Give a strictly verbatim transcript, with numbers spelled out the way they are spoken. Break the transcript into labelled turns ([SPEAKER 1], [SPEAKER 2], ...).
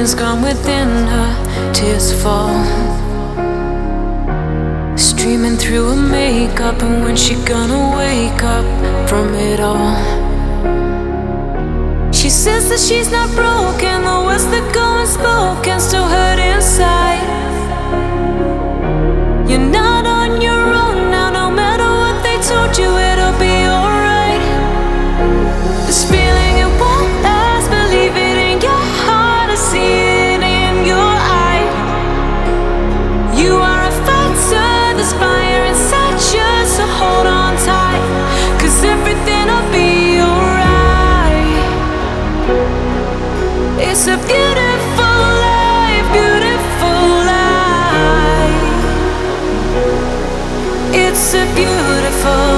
[SPEAKER 1] Everything's gone within her, tears fall, streaming through her makeup. And when she gonna wake up from it all? She says that she's not broken, the words that go unspoken still hurt inside. You're not on your own now, no matter what they told you, it'll be alright. This feeling, it won't last, believe it in your heart, I see it in your eye. You are a fighter, there's fire inside you, so hold on tight, cause everything'll be alright. It's a beautiful life, beautiful life. It's a beautiful